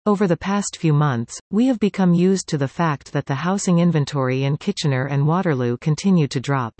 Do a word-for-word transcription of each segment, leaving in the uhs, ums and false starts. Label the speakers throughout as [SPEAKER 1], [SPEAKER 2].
[SPEAKER 1] Over the past few months, we have become used to the fact that the housing inventory in Kitchener and Waterloo continue to drop.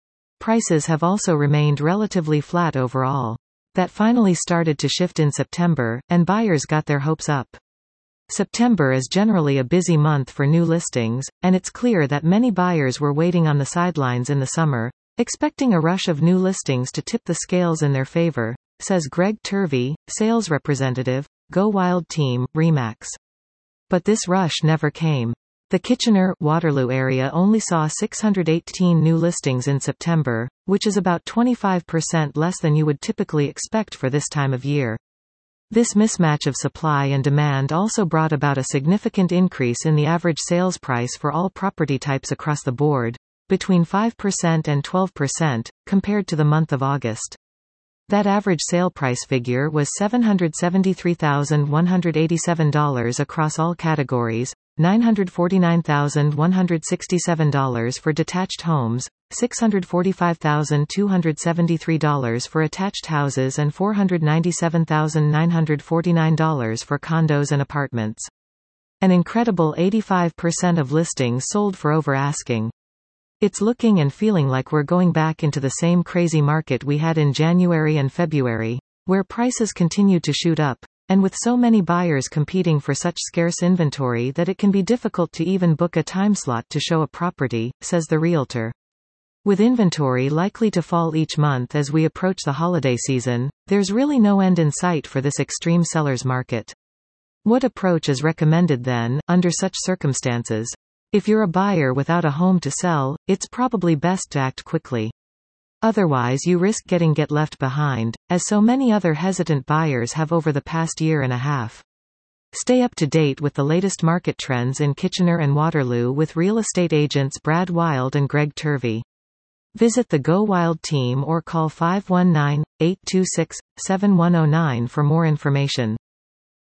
[SPEAKER 1] Prices have also remained relatively flat overall. That finally started to shift in September, and buyers got their hopes up. September is generally a busy month for new listings, and it's clear that many buyers were waiting on the sidelines in the summer, expecting a rush of new listings to tip the scales in their favor, says Greg Turvey, sales representative, Go Wild Team, Remax. But this rush never came. The Kitchener-Waterloo area only saw six hundred eighteen new listings in September, which is about twenty-five percent less than you would typically expect for this time of year. This mismatch of supply and demand also brought about a significant increase in the average sales price for all property types across the board, between five percent and twelve percent, compared to the month of August. That average sale price figure was seven hundred seventy-three thousand one hundred eighty-seven dollars across all categories, nine hundred forty-nine thousand one hundred sixty-seven dollars for detached homes, six hundred forty-five thousand two hundred seventy-three dollars for attached houses and four hundred ninety-seven thousand nine hundred forty-nine dollars for condos and apartments. An incredible eighty-five percent of listings sold for over asking. It's looking and feeling like we're going back into the same crazy market we had in January and February, where prices continued to shoot up, and with so many buyers competing for such scarce inventory that it can be difficult to even book a time slot to show a property, says the realtor. With inventory likely to fall each month as we approach the holiday season, there's really no end in sight for this extreme seller's market. What approach is recommended then, under such circumstances? If you're a buyer without a home to sell, it's probably best to act quickly. Otherwise you risk getting get left behind, as so many other hesitant buyers have over the past year and a half. Stay up to date with the latest market trends in Kitchener and Waterloo with real estate agents Brad Wild and Greg Turvey. Visit the Go Wild team or call five one nine, eight two six, seven one zero nine for more information.